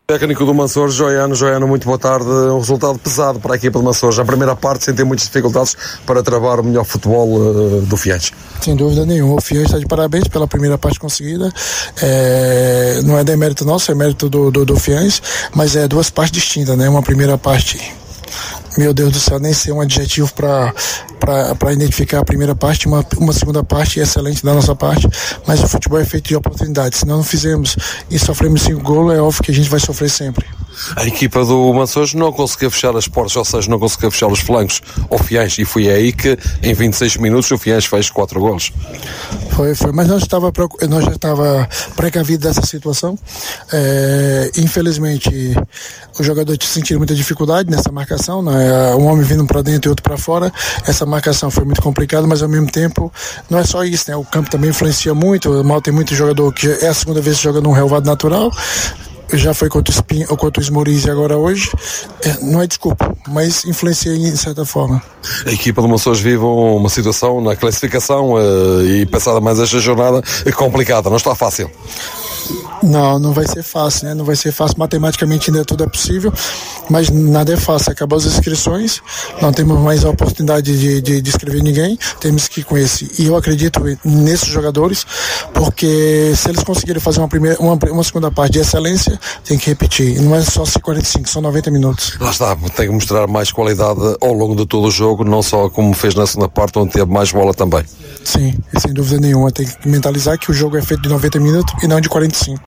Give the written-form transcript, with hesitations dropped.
Técnico do Mansour, Joiano, muito boa tarde. Um resultado pesado para a equipa do Mansour. Já a primeira parte, sem ter muitas dificuldades para travar o melhor futebol do Fiães. Sem dúvida nenhuma. O Fiães está de parabéns pela primeira parte conseguida. Não é demérito nosso, é mérito do Fiães, mas é duas partes distintas, né? Uma primeira parte, meu Deus do céu, nem sei um adjetivo para identificar a primeira parte, uma segunda parte excelente da nossa parte, mas o futebol é feito de oportunidades. Se nós não fizemos e sofremos 5 gols, é óbvio que a gente vai sofrer sempre. A equipa do Mansour não conseguiu fechar as portas, ou seja, não conseguiu fechar os flancos ao Fiães, e foi aí que em 26 minutos o Fiães fez 4 golos. Foi, mas nós já estava precavido dessa situação. Infelizmente os jogadores sentiram muita dificuldade nessa marcação, né? Um homem vindo para dentro e outro para fora. Essa marcação foi muito complicada, mas ao mesmo tempo não é só isso, né? O campo também influencia muito. O mal tem muito jogador que é a segunda vez que joga num relvado natural. Já foi contra o Esmoriz e agora hoje. Não é desculpa, mas influencia de certa forma. A equipa do Mansour vive uma situação na classificação e passada mais esta jornada complicada, não está fácil. Não vai ser fácil, né? Não vai ser fácil, matematicamente ainda tudo é possível, mas nada é fácil. Acabou as inscrições, não temos mais a oportunidade de inscrever ninguém, temos que ir com esse. E eu acredito nesses jogadores, porque se eles conseguirem fazer uma segunda parte de excelência, tem que repetir. Não é só 45, são 90 minutos. Lá está, tem que mostrar mais qualidade ao longo de todo o jogo, não só como fez na segunda parte, onde teve mais bola também. Sim, sem dúvida nenhuma. Tem que mentalizar que o jogo é feito de 90 minutos e não de 45.